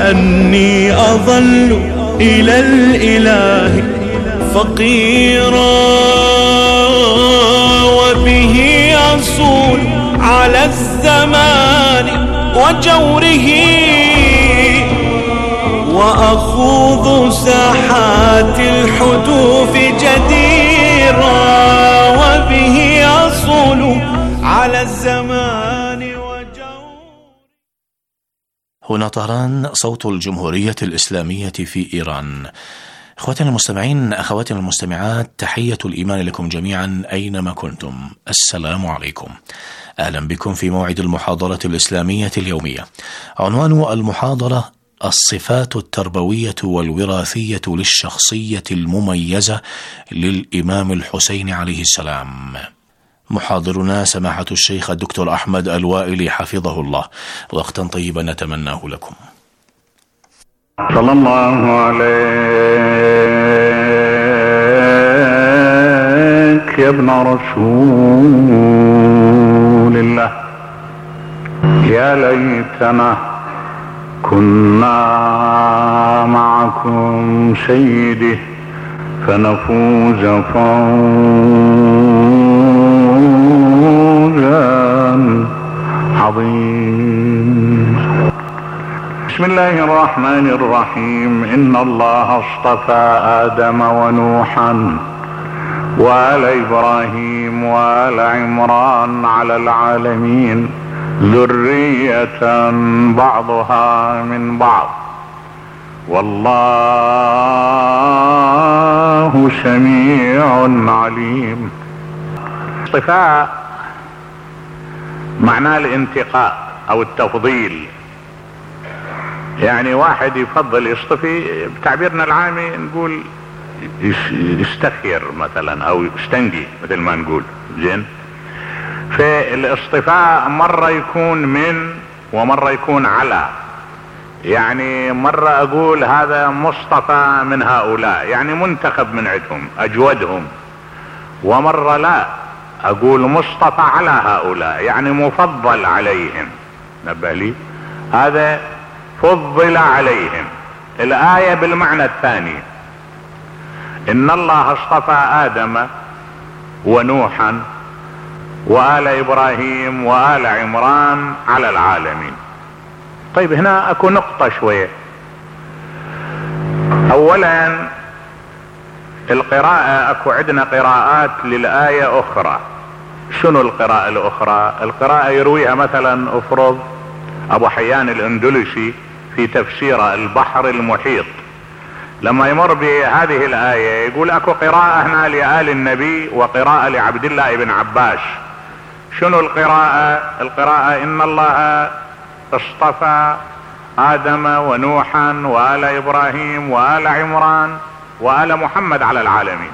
أني أظل إلى الإله فقيرا، وبه أصول على الزمان وجوره، وأخوض ساحات الحدوث جديرا، وبه أصول على الزمان وجوره. هنا طهران، صوت الجمهورية الإسلامية في إيران. اخواتنا المستمعين، اخواتنا المستمعات، تحية الإيمان لكم جميعا أينما كنتم. السلام عليكم، أهلا بكم في موعد المحاضرة الإسلامية اليومية. عنوان المحاضرة: الصفات التربوية والوراثية للشخصية المميزة للإمام الحسين عليه السلام. محاضرنا سماحة الشيخ الدكتور أحمد الوائلي حفظه الله. وقتا طيبا نتمناه لكم. صلى الله عليك يا ابن رسول الله، يا ليتنا كنا معكم سيدي فنفوز فوزا عظيما. بسم الله الرحمن الرحيم. إن الله اصطفى آدم ونوحا وآل إبراهيم وآل عمران على العالمين ذرية بعضها من بعض، والله سميع عليم. اصطفاء معناه الانتقاء أو التفضيل، يعني واحد يفضل يصطفي، بتعبيرنا العامي نقول يستخير مثلا او يستنجي مثل ما نقول. زين، فالاصطفاء مرة يكون من ومرة يكون على، يعني مرة اقول هذا مصطفى من هؤلاء يعني منتخب من عندهم اجودهم، ومرة لا اقول مصطفى على هؤلاء يعني مفضل عليهم. نبه لي، هذا فضل عليهم. الآية بالمعنى الثاني: إن الله اصطفى آدم ونوحا وآل إبراهيم وآل عمران على العالمين. طيب هنا أكو نقطة شوية. أولا القراءة، أكو عندنا قراءات للآية أخرى. شنو القراءة الأخرى؟ القراءة يرويها مثلا افرض أبو حيان الأندلسي في تفسير البحر المحيط، لما يمر بهذه الآية يقول اكو قراءة هنا لآل النبي وقراءة لعبد الله بن عباس. شنو القراءة؟ القراءة إن الله اصطفى آدم ونوحا وآل إبراهيم وآل عمران وآل محمد على العالمين.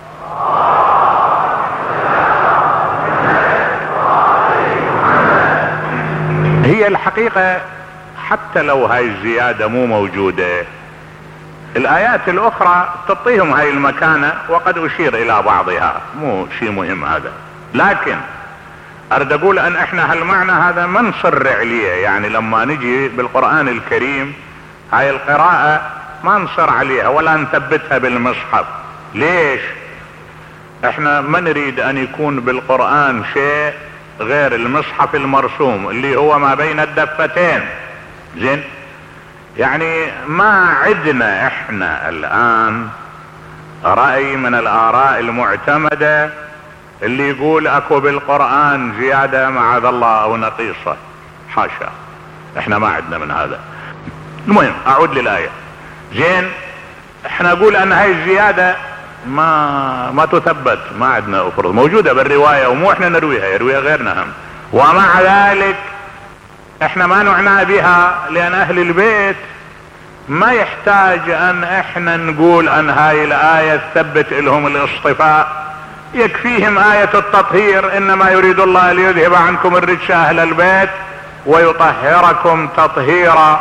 هي الحقيقة حتى لو هاي الزيادة مو موجودة، الآيات الأخرى تعطيهم هاي المكانة، وقد أشير إلى بعضها، مو شيء مهم هذا. لكن أريد أقول أن إحنا هالمعنى هذا ما نصر عليه، يعني لما نجي بالقرآن الكريم هاي القراءة ما نصر عليها ولا نثبتها بالمصحف. ليش؟ إحنا ما نريد أن يكون بالقرآن شيء غير المصحف المرسوم اللي هو ما بين الدفتين. زين، يعني ما عدنا احنا الان رأي من الآراء المعتمدة اللي يقول اكو بالقرآن زيادة معاذ الله او نقيصة، حاشا، احنا ما عدنا من هذا. المهم اعود للآية. زين، احنا نقول ان هاي الزيادة ما تثبت، ما عندنا افرض موجودة بالرواية ومو احنا نرويها، يرويها غيرنا هم، ومع ذلك احنا ما نعنى بها، لان اهل البيت ما يحتاج ان احنا نقول ان هاي الآية تثبت لهم الاصطفاء، يكفيهم آية التطهير: انما يريد الله ليذهب عنكم الرجس اهل البيت ويطهركم تطهيرا.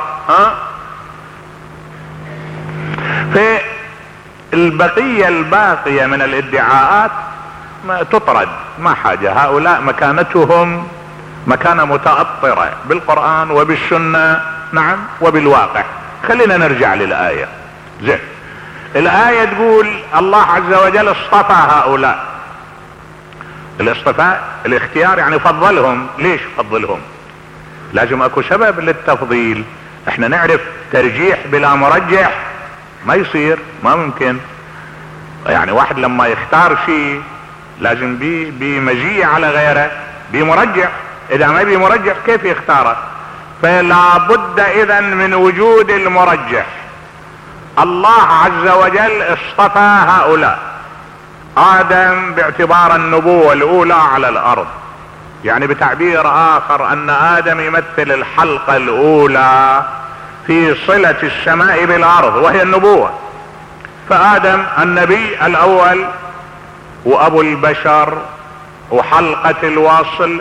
في البقية الباقية من الادعاءات تطرد، ما حاجة. هؤلاء مكانتهم مكانة متأطرة بالقرآن وبالسنة، نعم، وبالواقع. خلينا نرجع للآية. زين، الآية تقول الله عز وجل اصطفى هؤلاء. الاصطفاء الاختيار يعني فضلهم. ليش فضلهم؟ لازم اكو سبب للتفضيل. احنا نعرف ترجيح بلا مرجح ما يصير، ما ممكن. يعني واحد لما يختار شيء لازم بمزية على غيره، بمرجح. اذا ما بمرجح كيف يختاره؟ فلا بد اذا من وجود المرجح. الله عز وجل اصطفى هؤلاء. آدم باعتبار النبوة الأولى على الأرض، يعني بتعبير آخر أن آدم يمثل الحلقة الأولى في صلة السماء بالأرض وهي النبوة. فآدم النبي الأول وأبو البشر وحلقة الوصل.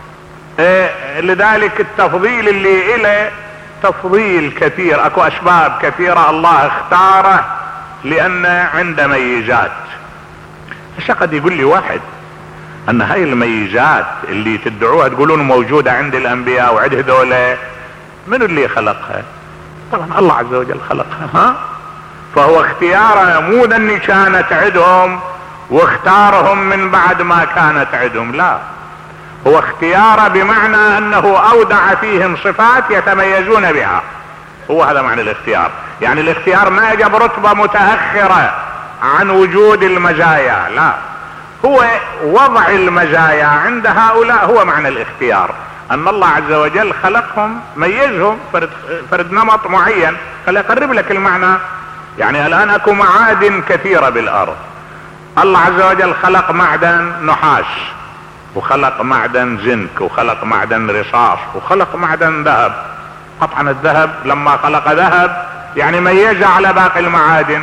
لذلك التفضيل اللي إله تفضيل كثير، أكو أسباب كثيرة الله اختاره لأن عنده ميزات. هسه قد يقول لي واحد ان هاي الميزات اللي تدعوها تقولون موجودة عند الانبياء وعند هذولا، من اللي خلقها؟ طبعا الله عز وجل خلقها. فهو اختياره مو اني كانت عندهم واختارهم من بعد ما كانت عندهم، لا، هو اختياره بمعنى انه اودع فيهم صفات يتميزون بها. هو هذا معنى الاختيار. يعني الاختيار ما جاب رتبة متأخرة عن وجود المزايا، لا، هو وضع المزايا عند هؤلاء هو معنى الاختيار. ان الله عز وجل خلقهم، ميزهم فرد نمط معين. خلي اقرب لك المعنى. يعني الان اكو معادن كثيرة بالارض. الله عز وجل خلق معدن نحاس، وخلق معدن زنك، وخلق معدن رصاص، وخلق معدن ذهب. طبعا الذهب لما خلق ذهب يعني ميزه على باقي المعادن.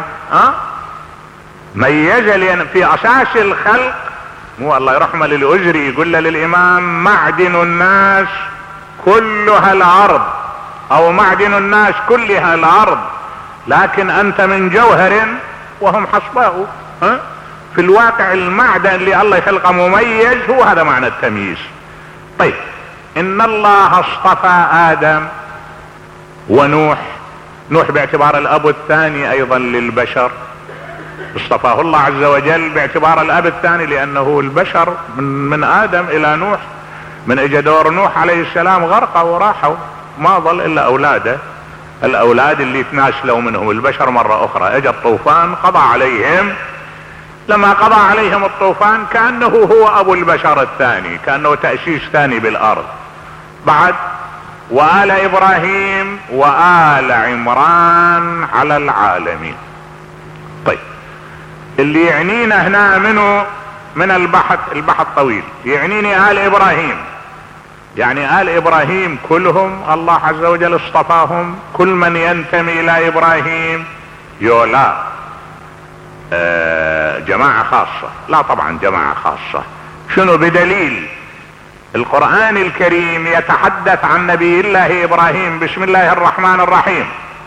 ميزه لان في اساس الخلق، مو الله يرحمه للأجري يقول له للامام معدن الناس كلها الارض، او معدن الناس كلها الارض، لكن انت من جوهر وهم حصباء. في الواقع المعدن اللي الله يخلقه مميز، هو هذا معنى التمييز. طيب، ان الله اصطفى ادم ونوح. نوح باعتبار الاب الثاني ايضا للبشر، اصطفاه الله عز وجل باعتبار الاب الثاني، لانه البشر من ادم الى نوح، من اجى دور نوح عليه السلام غرقوا وراحوا، ما ظل الا اولاده، الاولاد اللي تناسلوا منهم البشر مرة اخرى. اجى الطوفان قضى عليهم. لما قضى عليهم الطوفان كأنه هو ابو البشر الثاني، كأنه تأسيس ثاني بالارض. بعد وآل ابراهيم وآل عمران على العالمين. طيب، اللي يعنينا هنا منه من البحث طويل. يعنيني آل ابراهيم، يعني آل ابراهيم كلهم الله عز وجل اصطفاهم، كل من ينتمي الى ابراهيم يولا جماعة خاصة؟ لا طبعا جماعة خاصة. شنو بدليل؟ القرآن الكريم يتحدث عن نبي الله ابراهيم بسم الله الرحمن الرحيم: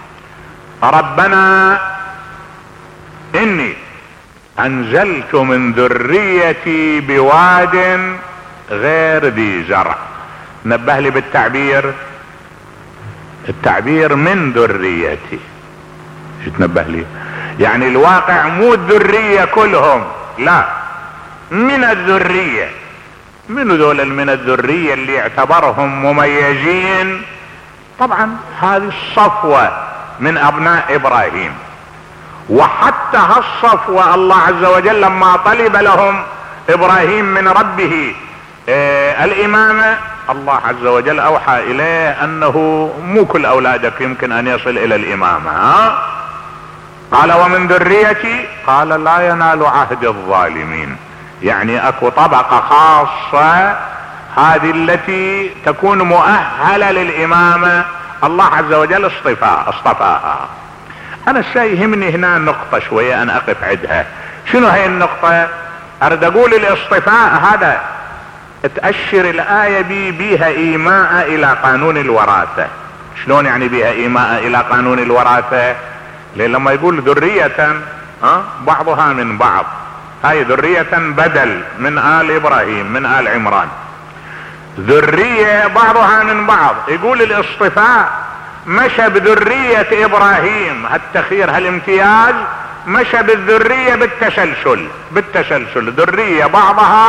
ربنا اني انزلت من ذريتي بواد غير ذي زرع. نبه لي بالتعبير، التعبير من ذريتي. شو تنبه لي؟ يعني الواقع مو الذرية كلهم، لا، من الذرية. من ذول من الذرية اللي اعتبرهم مميزين؟ طبعا هذه الصفوة من ابناء ابراهيم. وحتى هالصفوة الله عز وجل لما طلب لهم ابراهيم من ربه الامامة، الله عز وجل اوحى اليه انه مو كل اولادك يمكن ان يصل الى الامامة. قال ومن ذريتي، قال لا ينال عهد الظالمين. يعني اكو طبقة خاصة هذه التي تكون مؤهلة للامامة، الله عز وجل اصطفاها. انا يهمني هنا نقطة شوية ان اقف عندها. شنو هي النقطة؟ اريد اقول الاصطفاء هذا تأشر الآية بيها ايماء الى قانون الوراثة. شلون يعني بيها ايماء الى قانون الوراثة؟ لأن لما يقول ذرية بعضها من بعض، هاي ذرية بدل من آل إبراهيم من آل عمران، ذرية بعضها من بعض. يقول الاصطفاء مشى بذرية ابراهيم، هالتخير هالامتياز، مشى بالذرية بالتسلسل، ذرية بعضها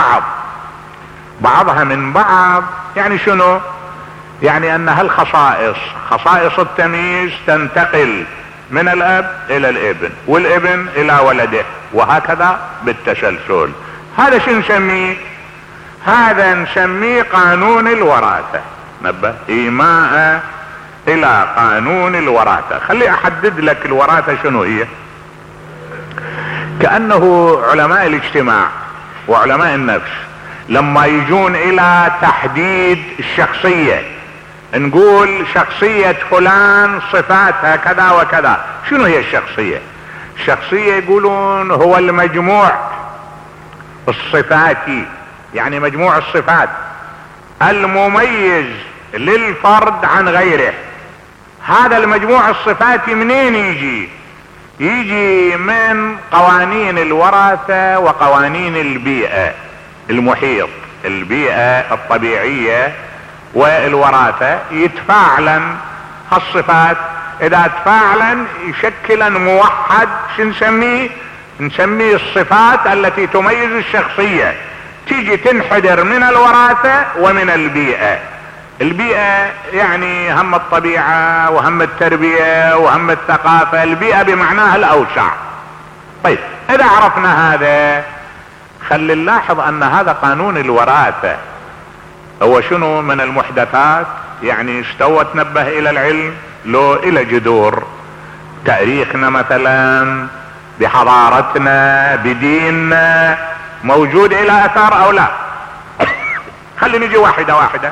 من بعض. يعني شنو؟ يعني ان هالخصائص، خصائص التمييز تنتقل من الاب الى الابن، والابن الى ولده، وهكذا بالتسلسل. هذا شو نسميه؟ هذا نسميه قانون الوراثة. نبه، ايماء الى قانون الوراثة. خلي احدد لك الوراثة شنو هي. كأنه علماء الاجتماع وعلماء النفس لما يجون الى تحديد الشخصية، نقول شخصية فلان صفاتها كذا وكذا. شنو هي الشخصية؟ الشخصية يقولون هو المجموع الصفاتي، يعني مجموع الصفات المميز للفرد عن غيره. هذا المجموع الصفاتي منين يجي؟ يجي من قوانين الوراثة وقوانين البيئة، المحيط، البيئة الطبيعية والوراثة يتفاعلن هالصفات. اذا تفاعلن يشكلا موحد، شو نسميه؟ نسميه الصفات التي تميز الشخصية. تيجي تنحدر من الوراثة ومن البيئة. البيئة يعني هم الطبيعة وهم التربية وهم الثقافة، البيئة بمعناها الأوسع. طيب اذا عرفنا هذا، خلي نلاحظ ان هذا قانون الوراثة هو شنو؟ من المحدثات، يعني استوت نبه الى العلم لو الى جذور. تاريخنا مثلا، بحضارتنا، بديننا، موجود الى اثار او لا؟ خلي نجي واحدة واحدة.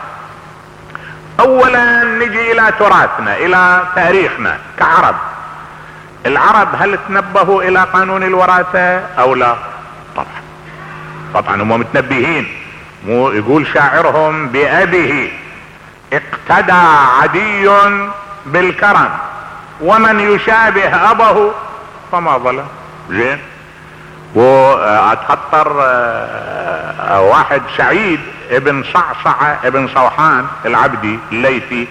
اولا نجي الى تراثنا، الى تاريخنا كعرب. العرب هل تنبهوا الى قانون الوراثة او لا؟ طبعا هم متنبهين. مو يقول شاعرهم: بأبيه اقتدى عدي بالكرم، ومن يشابه ابه فما ظلم. زين. واتخطر واحد سعيد ابن صعصعة ابن صوحان العبدي الليثي،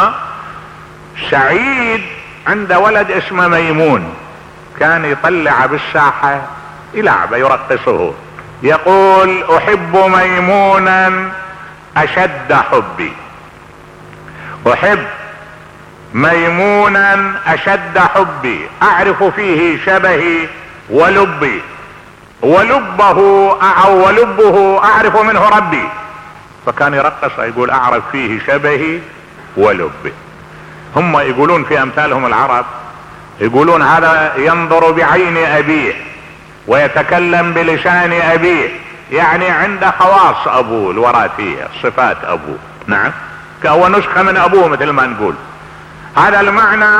سعيد عنده ولد اسمه ميمون، كان يطلع بالساحة يلعبه يرقصه، يقول: احب ميمونا اشد حبي، احب ميمونا اشد حبي، اعرف فيه شبهي ولبي، ولبه اعرف منه ربي. فكان يرقص يقول: اعرف فيه شبهي ولبي. هم يقولون في امثالهم العرب، يقولون هذا ينظر بعين ابيه ويتكلم بلسان ابيه، يعني عنده خواص ابوه الوراثية، صفات ابوه. نعم، هو نسخة من ابوه مثل ما نقول. هذا المعنى.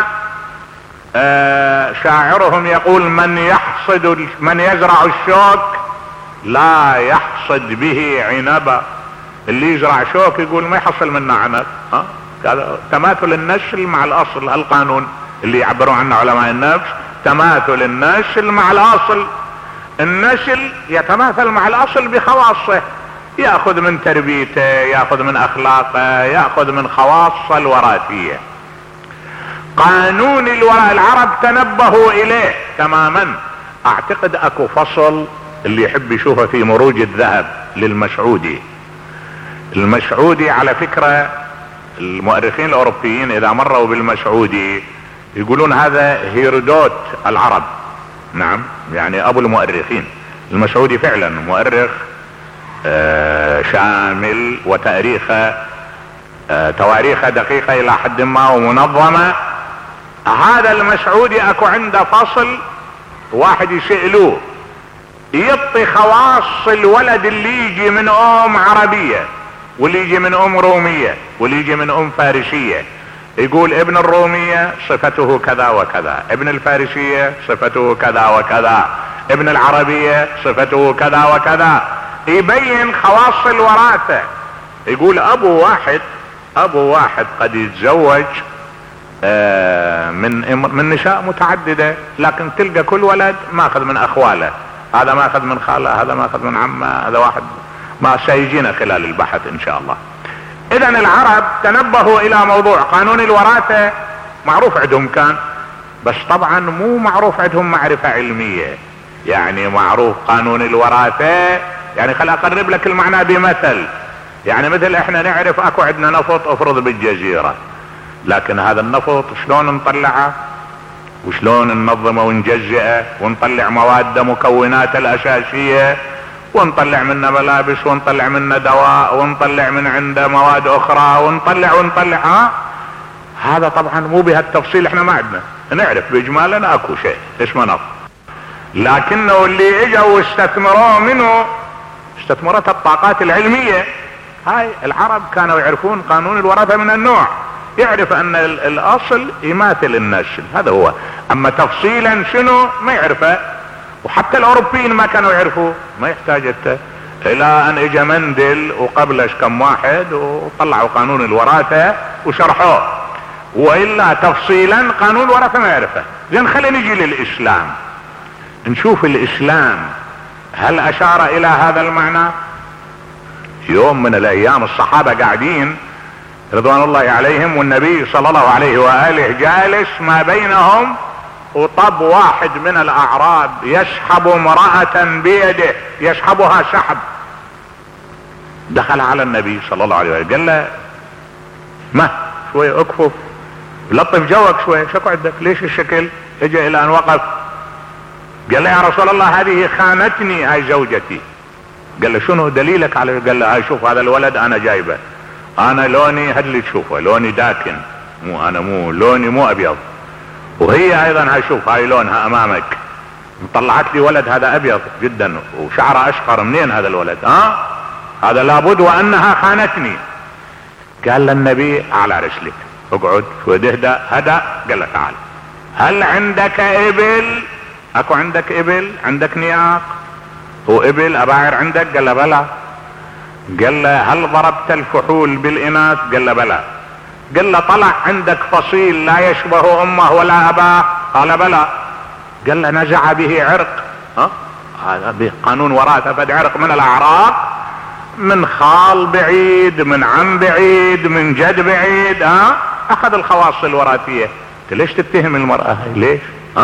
شاعرهم يقول: من يزرع الشوك لا يحصد به عنبا. اللي يزرع شوك يقول ما يحصل منه عنب. هذا تماثل النسل مع الاصل، القانون اللي يعبرون عنه علماء النفس، تماثل النسل مع الاصل. النسل يتماثل مع الاصل بخواصه، ياخذ من تربيته، ياخذ من اخلاقه، ياخذ من خواصه الوراثيه. قانون العرب تنبهوا اليه تماما. اعتقد اكو فصل اللي يحب يشوفه في مروج الذهب للمسعودي. المسعودي على فكرة المؤرخين الاوروبيين اذا مروا بالمسعودي يقولون هذا هيرودوت العرب. نعم، يعني ابو المؤرخين. المسعودي فعلا مؤرخ شامل، وتاريخه تواريخه دقيقة الى حد ما ومنظمة. هذا المسعودي اكو عنده فصل واحد يسألوه، يعطي خواص الولد اللي يجي من ام عربية، واللي يجي من ام رومية، واللي يجي من ام فارسية. يقول ابن الرومية صفته كذا وكذا، ابن الفارسية صفته كذا وكذا، ابن العربية صفته كذا وكذا. يبين خواص الوراثة. يقول ابو واحد قد يتزوج من نساء متعددة، لكن تلقى كل ولد ماخذ من اخواله، هذا ماخذ من خاله، هذا ماخذ من عمه، هذا واحد ما سيجينا خلال البحث ان شاء الله. اذا العرب تنبهوا الى موضوع قانون الوراثة. معروف عندهم كان، بس طبعا مو معروف عندهم معرفة علمية. يعني معروف قانون الوراثة، يعني خل اقرب لك المعنى بمثل. يعني مثل احنا نعرف اكو عندنا نفط افرض بالجزيرة، لكن هذا النفط شلون نطلعه وشلون ننظمه ونجزئه ونطلع مواد مكوناته الاساسية، ونطلع منه ملابس، ونطلع منه دواء، ونطلع من عنده مواد اخرى، ونطلع هذا طبعا مو بهالتفصيل احنا ما عندنا. نعرف باجمالنا اكو شيء اسمه نفط، لكنه اللي اجوا واستثمروه منه استثمرت الطاقات العلمية. هاي العرب كانوا يعرفون قانون الوراثة من النوع، يعرف ان الاصل يماثل النسل، هذا هو. اما تفصيلا شنو ما يعرفه، وحتى الاوروبيين ما كانوا يعرفوه. ما يحتاج الى ان اجى مندل وقبلش كم واحد وطلعوا قانون الوراثة وشرحوه، والا تفصيلا قانون الوراثة ما يعرفه. زين خلينا نجي للاسلام، نشوف الاسلام هل اشار الى هذا المعنى. يوم من الايام الصحابة قاعدين رضوان الله عليهم، والنبي صلى الله عليه وآله جالس ما بينهم، وطب واحد من الاعراب يسحب امرأة بيده، يسحبها سحب. دخل على النبي صلى الله عليه وآله قال له ما شوي اكفف لطف جوك شوي، شكو عندك ليش الشكل؟ اجى الى ان وقف قال له يا رسول الله هذه خانتني هاي زوجتي. قال له شنو دليلك على؟ قال له هاي شوف هذا الولد انا جايبه، انا لوني هاد اللي تشوفه لوني داكن، مو لوني مو ابيض، وهي ايضا هاي شوف هاي لونها امامك، طلعت لي ولد هذا ابيض جدا وشعره اشقر، منين هذا الولد؟ هذا لابد وانها خانتني. قال للنبي على رسلك اقعد شوي اهدى هدى. قال له تعال هل عندك ابل؟ اكو عندك ابل؟ عندك نياق وابل اباعر عندك؟ قال له بلى. قال له هل ضربت الفحول بالاناث؟ قال له بلى. قال له طلع عندك فصيل لا يشبه امه ولا اباه؟ قال بلى. قال له نزع به عرق؟ هذا بقانون وراثة فد عرق من الاعراق، من خال بعيد، من عم بعيد، من جد بعيد، اخذ الخواص الوراثية. ليش تتهم المرأة هاي؟ ليش؟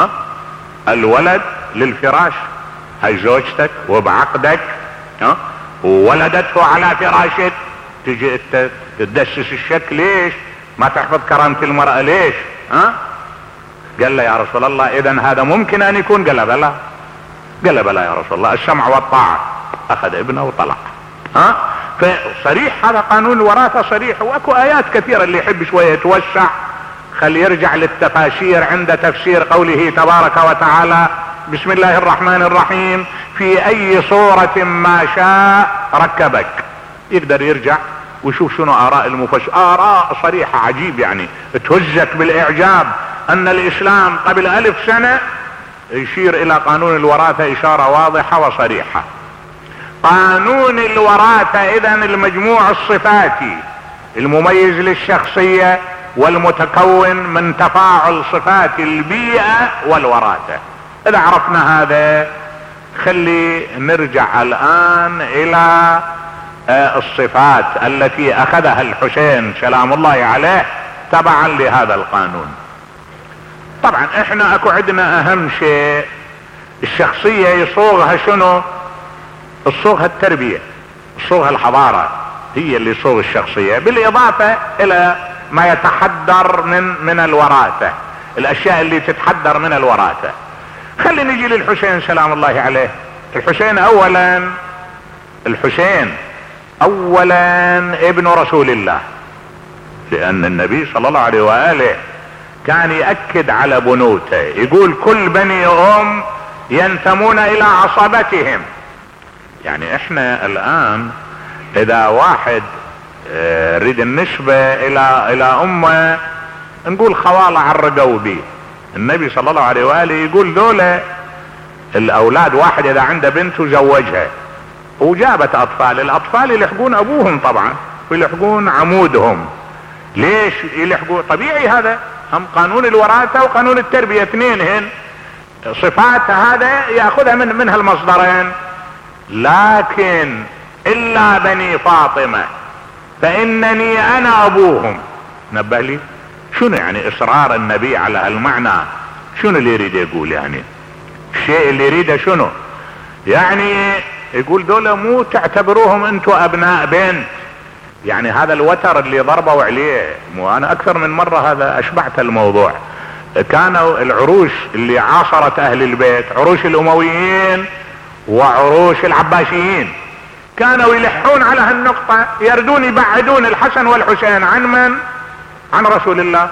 الولد للفراش، هاي زوجتك وبعقدك وولدته على فراشك، تجي تدسس الشك. ليش ما تحفظ كرامة المرأة؟ ليش؟ قال له يا رسول الله اذا هذا ممكن ان يكون؟ قال له بلى. قال له بلى يا رسول الله، السمع والطاعة. اخذ ابنه وطلع. فصريح هذا قانون الوراثة صريح، واكو ايات كثيرة اللي يحب شوية يتوسع خل يرجع للتفاسير عند تفسير قوله تبارك وتعالى بسم الله الرحمن الرحيم في اي صورة ما شاء ركبك. يقدر يرجع ويشوف شنو اراء المفسر، اراء صريحة عجيب يعني تهزك بالاعجاب ان الاسلام قبل 1000 سنة يشير الى قانون الوراثة اشارة واضحة وصريحة. قانون الوراثة اذا المجموع الصفاتي المميز للشخصية والمتكون من تفاعل صفات البيئة والوراثة. اذا عرفنا هذا خلي نرجع الان الى الصفات التي اخذها الحسين سلام الله عليه تبعا لهذا القانون. طبعا احنا اكو عندنا اهم شيء الشخصية يصوغها شنو؟ الصوغها التربية، الصوغها الحضارة، هي اللي صوغ الشخصية، بالاضافة الى ما يتحدر من الوراثة، الاشياء اللي تتحدر من الوراثة. خلي نجي للحسين سلام الله عليه. الحسين اولا ابن رسول الله، لان النبي صلى الله عليه وآله كان يأكد على بنوته، يقول كل بني ينتمون الى عصبتهم. يعني احنا الان اذا واحد نريد النسبة الى امه نقول خوالة عرقوا بيه. النبي صلى الله عليه وآله يقول دولة الاولاد واحد اذا عنده بنت وزوجها وجابت اطفال، الاطفال يلحقون ابوهم طبعا ويلحقون عمودهم. ليش يلحقون؟ طبيعي، هذا هم قانون الوراثة وقانون التربية اثنين هن صفات هذا ياخذها من هالمصدرين. لكن الا بني فاطمة فانني انا ابوهم. نبه لي شنو يعني اصرار النبي على هالمعنى؟ شنو اللي يريد يقول؟ يعني الشيء اللي يريده شنو؟ يعني يقول دول مو تعتبروهم انتم ابناء بنت. يعني هذا الوتر اللي ضربوا عليه، مو انا اكثر من مرة هذا اشبعت الموضوع، كانوا العروش اللي عاصرت اهل البيت عروش الامويين وعروش العباسيين، كانوا يلحون على هالنقطة، يردون يبعدون الحسن والحسين عن من؟ عن رسول الله،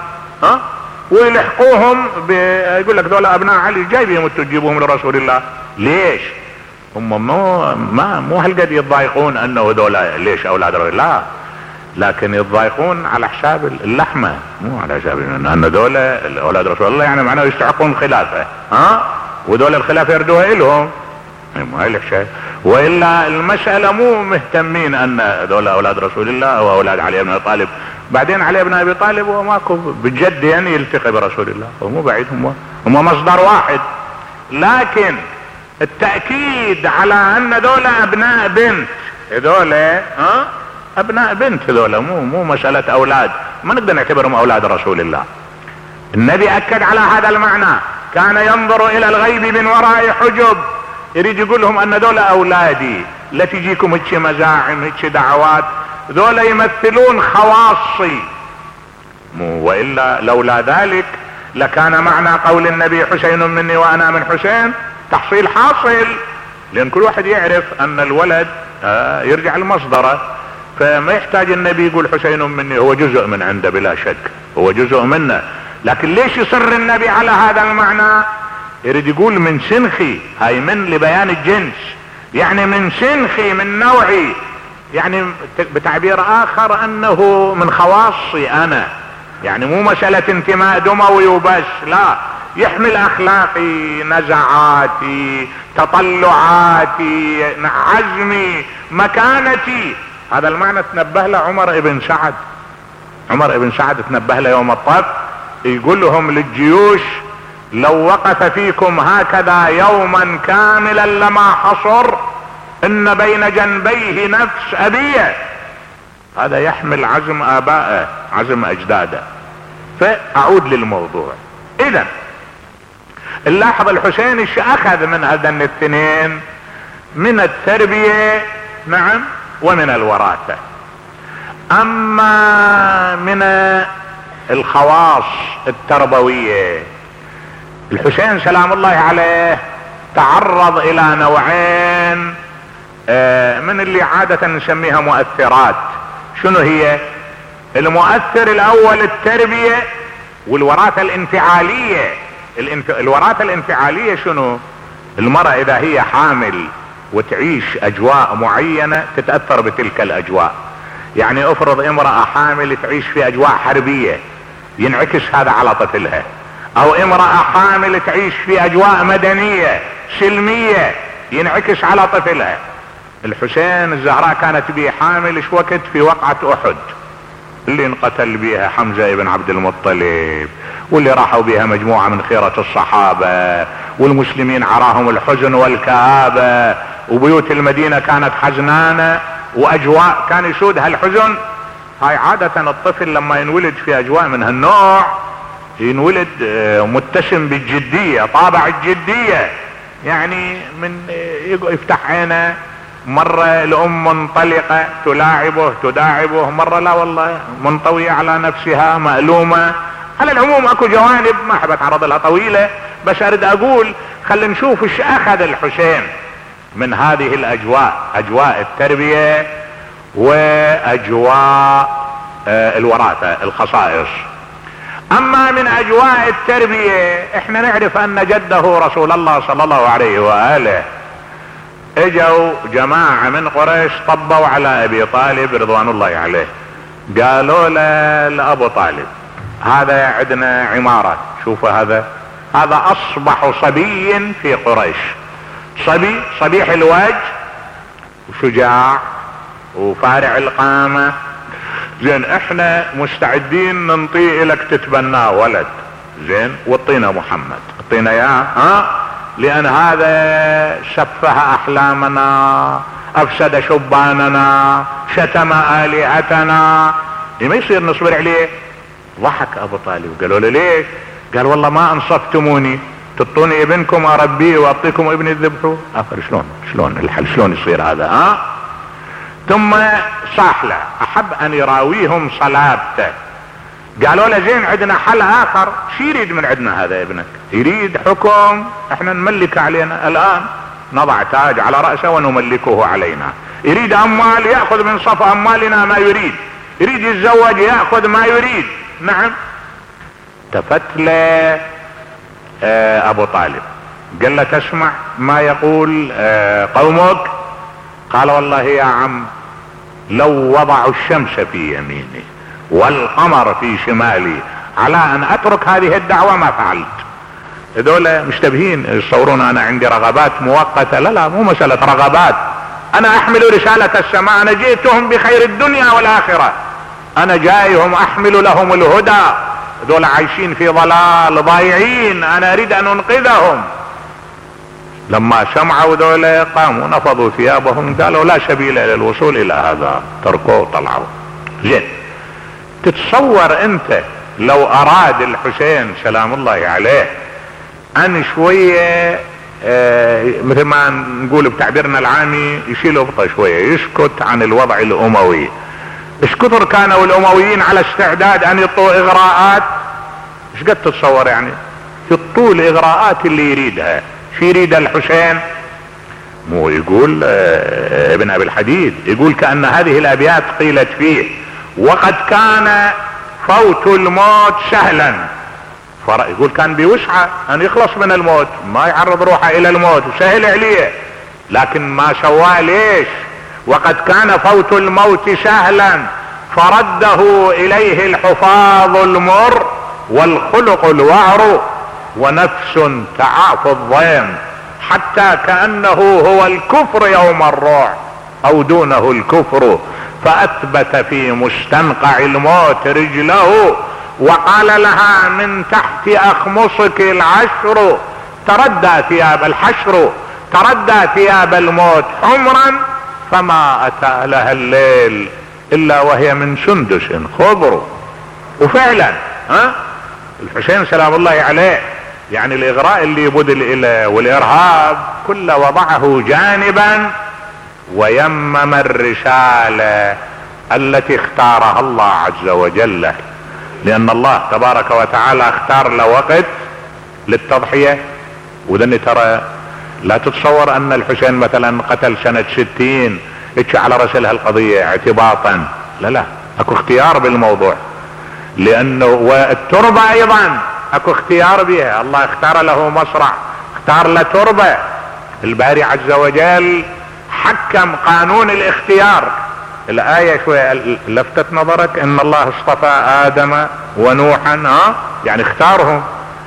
ويلحقوهم يقول لك دول ابناء علي، جايبهم انتوا تجيبوهم لرسول الله. ليش؟ هم مو هالقد يتضايقون انه دول ليش اولاد رسول الله، لكن يتضايقون على حساب اللحمة، مو على حساب ان دول اولاد رسول الله، يعني معناه يستحقون الخلافة، ودول الخلافة يردوها لهم، مو هاي الحكاية. والا المسألة مو مهتمين ان دول اولاد رسول الله او اولاد علي بن ابي طالب. بعدين علي بن ابي طالب هو ماكو بجد يعني يلتقي برسول الله، ومو بعيد، هم مصدر واحد. لكن التأكيد على ان دول ابناء بنت، دول ابناء بنت، دول مو مسألة اولاد، ما نقدر نعتبرهم اولاد رسول الله. النبي اكد على هذا المعنى، كان ينظر الى الغيب من وراء حجب، يريد يقول لهم ان دول اولادي، لا تجيكم هيك مزاعم هيك دعوات، دول يمثلون خواصي، والا لولا ذلك لكان معنى قول النبي حسين مني وانا من حسين تحصيل حاصل، لان كل واحد يعرف ان الولد يرجع لمصدره، فما يحتاج النبي يقول حسين مني، هو جزء من عنده بلا شك، هو جزء منه. لكن ليش يصر النبي على هذا المعنى؟ يريد يقول من سنخي، هاي من لبيان الجنس، يعني من سنخي من نوعي، يعني بتعبير اخر انه من خواصي انا، يعني مو مسألة انتماء دموي وبس، لا، يحمل اخلاقي، نزعاتي، تطلعاتي، عزمي، مكانتي. هذا المعنى تنبه له عمر بن سعد. عمر بن سعد تنبه له يوم الطف، يقول لهم للجيوش لو وقف فيكم هكذا يوما كاملا لما حصر، ان بين جنبيه نفس ابيه. هذا يحمل عزم ابائه، عزم اجداده. فاعود للموضوع. اذا نلاحظ الحسين ايش اخذ من هذين الاثنين؟ من التربية، نعم، ومن الوراثة. اما من الخواص التربوية، الحسين سلام الله عليه تعرض الى نوعين من اللي عادة نسميها مؤثرات. شنو هي؟ المؤثر الاول التربية، والوراثة الانفعالية. الوراثة الانفعالية شنو؟ المرأة اذا هي حامل وتعيش اجواء معينة تتأثر بتلك الاجواء. يعني افرض امرأة حامل تعيش في اجواء حربية، ينعكس هذا على طفلها. او امرأة حامل تعيش في اجواء مدنية سلمية، ينعكس على طفلها. الحسين الزهراء كانت به حامل ايش وقت؟ في وقعة احد اللي انقتل بها حمزة ابن عبد المطلب، واللي راحوا بها مجموعة من خيرة الصحابة، والمسلمين عراهم الحزن والكآبة، وبيوت المدينة كانت حزنانة، واجواء كان يسودها الحزن. هاي عادة الطفل لما ينولد في اجواء من هالنوع ينولد متسم بالجدية، طابع الجدية، يعني من يفتح عينه، مرة الام منطلقة تلاعبه تداعبه، مرة لا والله منطوية على نفسها مألومة. على العموم اكو جوانب ما احب اتعرض لها طويلة، بس اريد اقول خلينا نشوف ايش اخذ الحسين من هذه الاجواء، اجواء التربية واجواء الوراثة، الخصائص. اما من اجواء التربية، احنا نعرف ان جده رسول الله صلى الله عليه وآله اجوا جماعة من قريش طبوا على ابي طالب رضوان الله عليه، قالوا له لابو طالب هذا عندنا عمارة، شوفوا هذا اصبح صبي في قريش، صبي صبيح الوجه وشجاع وفارع القامة، زين احنا مستعدين ننطي لك تتبناه ولد، زين واعطينا محمد، اعطينا اياه، لان هذا سفه احلامنا، افسد شباننا، شتم الهتنا، ما يصير نصبر عليه. ضحك ابو طالب. قالوا له ليش؟ قال والله ما انصفتموني، تطوني ابنكم اربيه واعطيكم ابني الذبحوا. شلون الحل؟ شلون يصير هذا؟ ثم صاح له، احب ان يراويهم صلابته. قالوا له زين عندنا حل اخر. شو يريد من عندنا هذا ابنك؟ يريد حكم احنا نملك علينا الان، نضع تاج على رأسه ونملكه علينا. يريد اموال يأخذ من صف اموالنا ما يريد، يريد يتزوج يأخذ ما يريد. نعم. التفت له ابو طالب قال له تسمع ما يقول قومك؟ قال والله يا عم لو وضعوا الشمس في يميني والقمر في شمالي على ان اترك هذه الدعوة ما فعلت. هذول مشتبهين يصورون انا عندي رغبات مؤقتة. لا مو مسألة رغبات، انا احمل رسالة السماء، انا جئتهم بخير الدنيا والاخرة، انا جايهم احمل لهم الهدى. هذول عايشين في ضلال ضايعين، انا اريد ان انقذهم. لما سمعوا ذول قاموا نفضوا ثيابهم، قالوا لا سبيل الى الوصول الى هذا، تركوه طلعوا. زين، تتصور انت لو اراد الحسين سلام الله عليه ان شوية مثل ما نقول بتعبيرنا العامي يشيل ابطه شوية، يسكت عن الوضع الاموي. ايش كثر كانوا الامويين على استعداد ان يطوا اغراءات؟ ايش قد تتصور يعني يطوا الاغراءات اللي يريدها. شو يريد الحسين؟ مو يقول ابن ابي الحديد يقول كأن هذه الابيات قيلت فيه وقد كان فوت الموت سهلا. يقول كان بوسعه ان يخلص من الموت، ما يعرض روحه الى الموت، سهل عليه، لكن ما سواه ليش؟ وقد كان فوت الموت سهلا فرده اليه الحفاظ المر والخلق الوعر ونفس تعاف الضيم حتى كأنه هو الكفر يوم الروع او دونه الكفر، فاثبت في مستنقع الموت رجله وقال لها من تحت اخمصك العشر، تردى ثياب الحشر، تردى ثياب الموت حمرا فما اتى لها الليل الا وهي من سندس خضر. وفعلا الحسين سلام الله عليه يعني الاغراء اللي يبذل اليه والارهاب كله وضعه جانبا ويمم الرسالة التي اختارها الله عز وجل، لان الله تبارك وتعالى اختار له وقت للتضحية. وذني ترى لا تتصور ان الحسين مثلا قتل سنة 60 اتش على رسلها القضية اعتباطا، لا اكو اختيار بالموضوع، لانه والتربة ايضا اكو اختيار بها. الله اختار له مصرع، اختار له تربة. الباري عز وجل حكم قانون الاختيار. الآية شوية لفتت نظرك ان الله اصطفى آدم ونوحا، يعني اختارهم.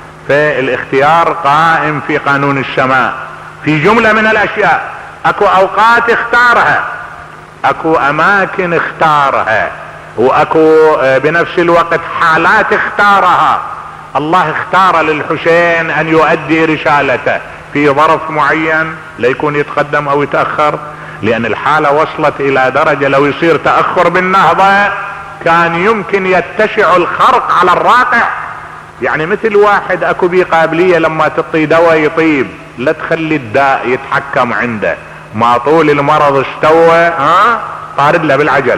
فالاختيار قائم في قانون السماء في جملة من الاشياء. اكو اوقات اختارها، اكو اماكن اختارها، واكو بنفس الوقت حالات اختارها. الله اختار للحسين ان يؤدي رسالته في ظرف معين، لا يكون يتقدم او يتأخر، لان الحالة وصلت الى درجة لو يصير تأخر بالنهضة كان يمكن يتسع الخرق على الراقع. يعني مثل واحد اكو بيه قابلية لما تعطيه دواء يطيب، لا تخلي الداء يتحكم عنده، ما طول المرض استوى طارد له بالعجل.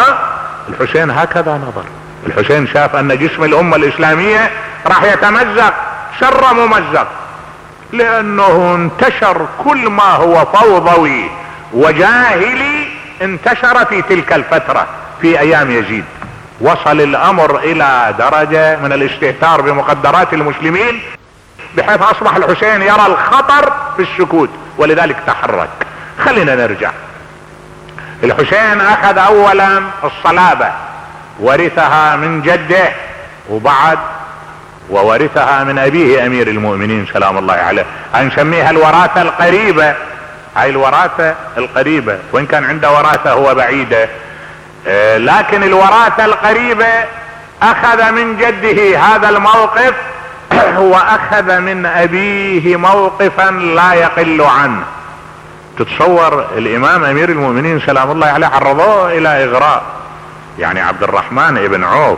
الحسين هكذا نظر. الحسين شاف ان جسم الامة الاسلامية راح يتمزق شر ممزق، لانه انتشر كل ما هو فوضوي وجاهلي انتشر في تلك الفترة في ايام يزيد. وصل الامر الى درجة من الاستهتار بمقدرات المسلمين بحيث اصبح الحسين يرى الخطر في السكوت، ولذلك تحرك. خلينا نرجع. الحسين اخذ اولا الصلابة، ورثها من جده، وبعد وورثها من ابيه امير المؤمنين سلام الله عليه. هنسميها الوراثة القريبة. هاي الوراثة القريبة، وان كان عنده وراثة هو بعيدة، لكن الوراثة القريبة اخذ من جده هذا الموقف واخذ من ابيه موقفا لا يقل عنه. تتصور الامام امير المؤمنين سلام الله عليه عرضوه الى اغراء، يعني عبد الرحمن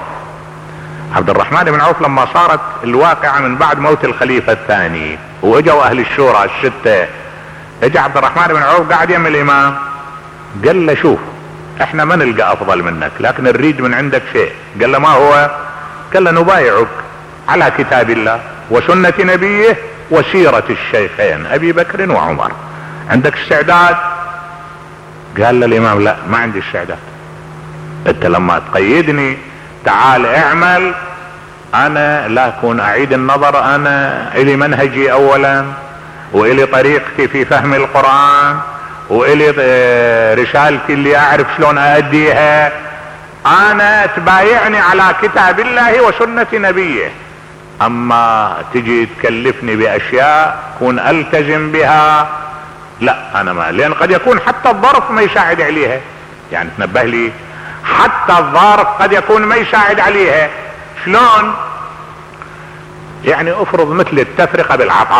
بن عوف لما صارت الواقعة من بعد موت الخليفة الثاني واجوا اهل الشورى الستة، اجى عبد الرحمن بن عوف قاعد يم الامام، قال له شوف احنا ما نلقى افضل منك لكن نريد من عندك شيء. قال له ما هو؟ قال له نبايعك على كتاب الله وسنة نبيه وسيرة الشيخين ابي بكر وعمر، عندك استعداد؟ قال له الامام لا ما عندي استعداد، انت لما تقيدني تعال اعمل، انا لا اكون اعيد النظر، انا الي منهجي اولا والي طريقتي في فهم القرآن والي رسالتي اللي اعرف شلون ااديها، انا تبايعني على كتاب الله وسنة نبيه، اما تجي تكلفني باشياء كون التزم بها لا انا ما، لان قد يكون حتى الظرف ما يساعد عليها، يعني تنبه لي حتى الظرف قد يكون ما يساعد عليها. شلون؟ يعني افرض مثل التفرقة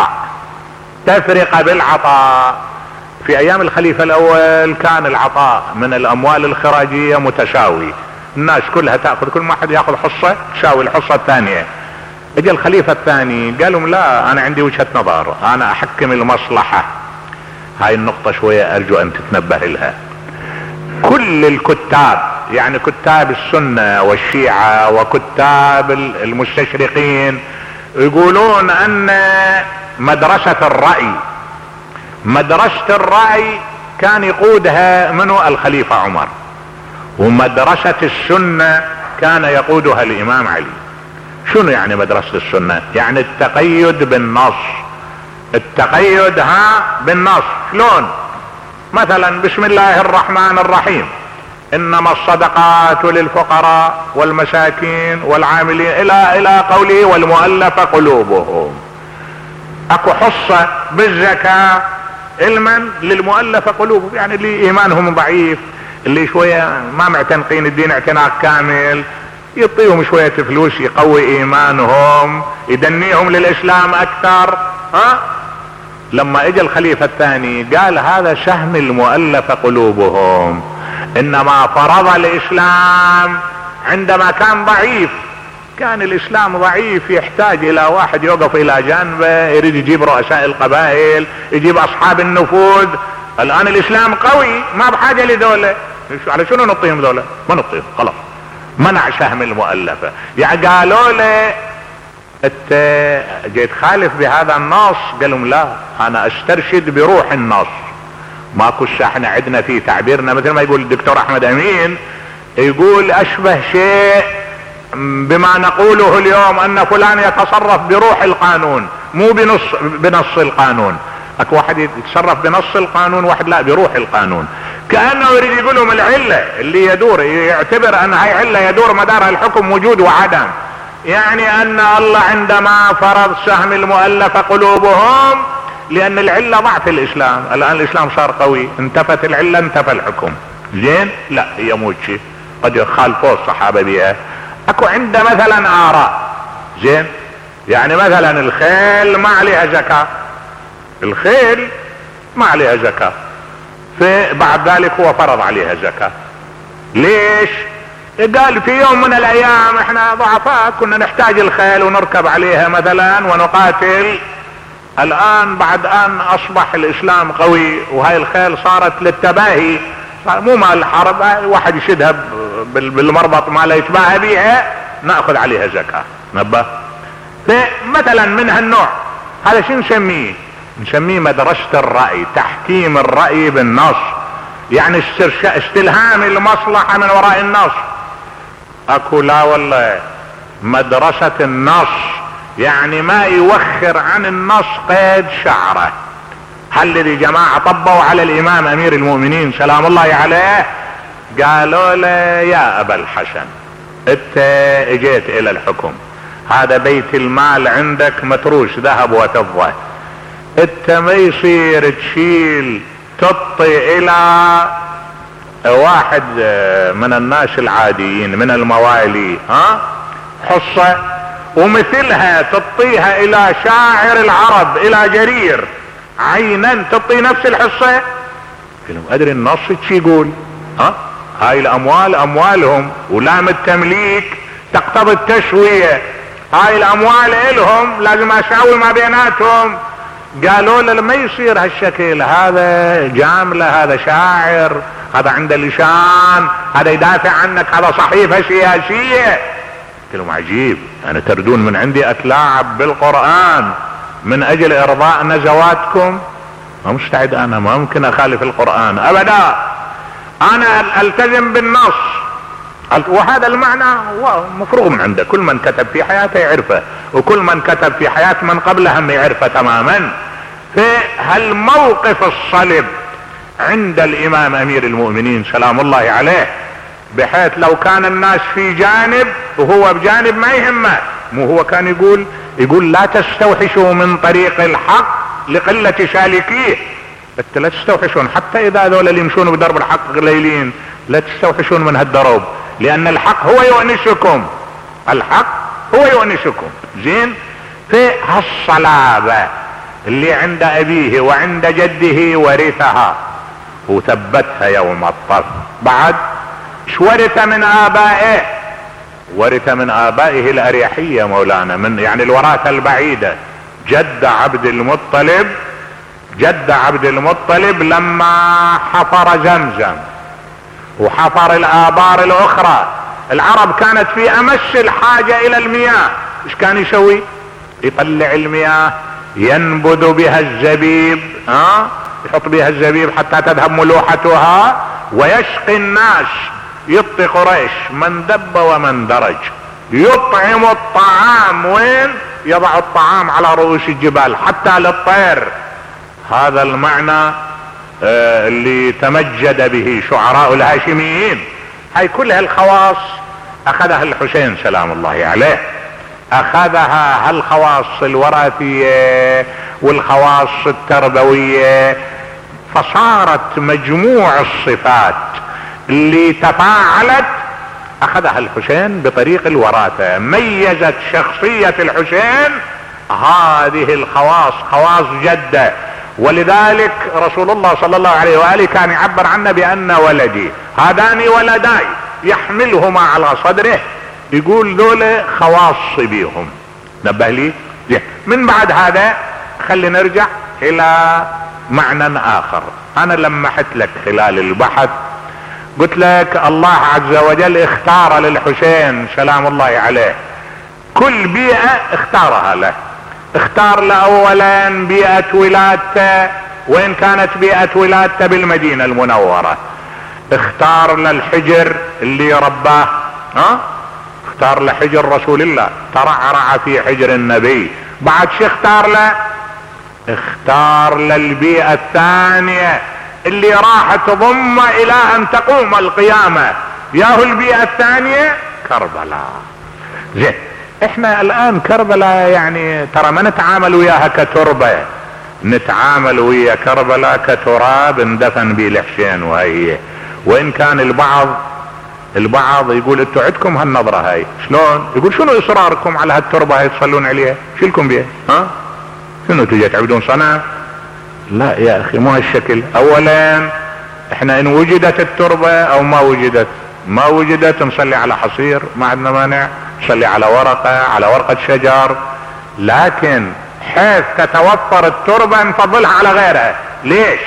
بالعطاء في ايام الخليفة الاول كان العطاء من الاموال الخراجية متساوي، الناس كلها تأخذ، كل واحد ياخذ حصة تساوي الحصة الثانية. اجى الخليفة الثاني قالوا لا انا عندي وجهة نظر، انا احكم المصلحة. هاي النقطة شوية ارجو ان تتنبه لها. كل الكتاب يعني كتاب السنة والشيعة وكتاب المستشرقين يقولون ان مدرسة الرأي كان يقودها منو؟ الخليفة عمر، ومدرسة السنة كان يقودها الامام علي. شنو يعني مدرسة السنة؟ يعني التقيد بالنص، بالنص. شلون؟ مثلا بسم الله الرحمن الرحيم انما الصدقات للفقراء والمساكين والعاملين الى قوله والمؤلف قلوبهم. اكو حصة بالزكاة علما للمؤلف قلوبهم، يعني اللي ايمانهم ضعيف، اللي شوية ما معتنقين الدين اعتناق كامل، يعطيهم شوية فلوس يقوي ايمانهم، يدنيهم للاسلام اكثر. لما اجى الخليفة الثاني قال هذا سهم المؤلف قلوبهم، انما فرض الاسلام عندما كان ضعيف، كان الاسلام ضعيف يحتاج الى واحد يوقف الى جانبه، يريد يجيب رؤساء القبائل، يجيب اصحاب النفوذ. الان الاسلام قوي ما بحاجة لدولة، على شنو نعطيهم دولة؟ ما نعطيهم، خلاص منع سهم المؤلفة. يعني قالوا له انت جيت خالف بهذا النص، قال لهم لا انا استرشد بروح النص. ماكو احنا عندنا في تعبيرنا مثل ما يقول الدكتور احمد امين، يقول اشبه شيء بما نقوله اليوم ان فلان يتصرف بروح القانون مو بنص القانون. اكو واحد يتصرف بنص القانون، واحد لا بروح القانون، كأنه يريد يقول لهم العلة اللي يدور، يعتبر ان هاي علة يدور مدارها الحكم وجود وعدم. يعني ان الله عندما فرض سهم المؤلف قلوبهم لان العلة ضعف الاسلام، الان الاسلام صار قوي، انتفت العلة انتفى الحكم. زين؟ لا هي مو شيء، قد يخالفوا الصحابة بها. اكو عنده مثلا اراء، زين؟ يعني مثلا الخيل ما عليها زكاة، الخيل ما عليها زكاة، فبعد ذلك هو فرض عليها زكاة. ليش؟ قال في يوم من الايام احنا ضعفاء كنا نحتاج الخيل ونركب عليها مثلا ونقاتل، الان بعد ان اصبح الاسلام قوي وهاي الخيل صارت للتباهي، مو مال الحرب، واحد يشدها بالمربط ما لا يتباهى بيها، ناخذ عليها زكاة. نبه مثلا من هالنوع، هذا شو نسميه؟ نسميه مدرسة الرأي، تحكيم الرأي بالنص، يعني استلهام المصلحة من وراء النص. اكو لا والله مدرسة النص، يعني ما يوخر عن النص قيد شعره. هل الذي جماعة طبوا على الامام امير المؤمنين سلام الله عليه، قالوا له يا ابا الحسن انت اجيت الى الحكم، هذا بيت المال عندك متروس ذهب وفضة، انت ما يصير تشيل تطي الى واحد من الناس العاديين من الموالي حصة ومثلها تعطيها الى شاعر العرب، الى جرير عينا، تعطي نفس الحصة؟ قلت ادري النص شي يقول، هاي الاموال اموالهم، ولام التمليك تقتضي التسوية، هاي الاموال الهم لازم اساوي ما بيناتهم. قالوا له ما يصير هالشكل، هذا جاملة، هذا شاعر، هذا عنده لسان، هذا يدافع عنك، هذا صحيفة سياسية. قلت لهم عجيب، انا تردون من عندي اتلاعب بالقرآن من اجل ارضاء نزواتكم؟ ما مستعد، انا ما ممكن اخالف القرآن ابدا، انا التزم بالنص. وهذا المعنى هو مفروغ من عنده، كل من كتب في حياته يعرفه، وكل من كتب في حياة من قبله هم يعرفه تماما. فهالموقف الصلب عند الامام امير المؤمنين سلام الله عليه، بحيث لو كان الناس في جانب وهو بجانب ما يهمه. مو هو كان يقول لا تستوحشوا من طريق الحق لقلة سالكيه، انت لا تستوحشون، حتى اذا ذولا اللي يمشون بدرب الحق قليلين لا تستوحشون من هالدرب، لان الحق هو يؤنسكم، الحق هو يؤنسكم. زين، في هالصلابة اللي عند ابيه وعند جده ورثها وثبتها يوم الطف. بعد ايش ورث من ابائه؟ ورث من ابائه الاريحية مولانا، من يعني الوراثة البعيدة. جد عبد المطلب لما حفر زمزم وحفر الآبار الأخرى، العرب كانت في أمس الحاجة إلى المياه، إيش كان يسوي؟ يطلع المياه ينبذ بها الزبيب، يحط بها الزبيب حتى تذهب ملوحتها، ويسقي الناس. يعطي قريش من دب ومن درج، يطعم الطعام وين؟ يضع الطعام على رؤوس الجبال حتى للطير. هذا المعنى اللي تمجد به شعراء الهاشميين. هاي كلها الخواص اخذها الحسين سلام الله عليه، اخذها هالخواص الوراثية والخواص التربوية، فصارت مجموع الصفات اللي تفاعلت اخذها الحسين بطريق الوراثة. ميزت شخصية الحسين هذه الخواص، خواص جدة. ولذلك رسول الله صلى الله عليه وآله كان يعبر عنه بأن ولدي، هذان ولداي يحملهما على صدره، يقول دول خواص بيهم. نبه لي. من بعد هذا خلي نرجع الى معنى اخر. انا لمحت لك خلال البحث، قلت لك الله عز وجل اختار للحسين سلام الله عليه كل بيئة اختارها له. اختار له اولا بيئة ولادته، وين كانت بيئة ولادته؟ بالمدينة المنورة. اختار له الحجر اللي رباه، اختار له حجر رسول الله، ترعرع في حجر النبي. بعد شو اختار له؟ اختار له البيئة الثانية اللي راح تضم الى ان تقوم القيامة. ياهو البيئة الثانية كربلاء. زين، احنا الان كربلاء يعني ترى ما نتعامل وياها كتربة، نتعامل ويا كربلاء كتراب اندفن به الحسين. وهي وان كان البعض يقول انتوا عندكم هالنظرة هاي، شلون؟ يقول شنو اصراركم على هالتربة هاي تصلون عليها؟ شيلكم بيها؟ شنو تجي تعبدون صنم؟ لا يا اخي، مو هالشكل. اولا احنا ان وجدت التربة او ما وجدت نصلي على حصير، ما عندنا مانع، نصلي على ورقة شجر، لكن حيث تتوفر التربة نفضلها على غيرها. ليش؟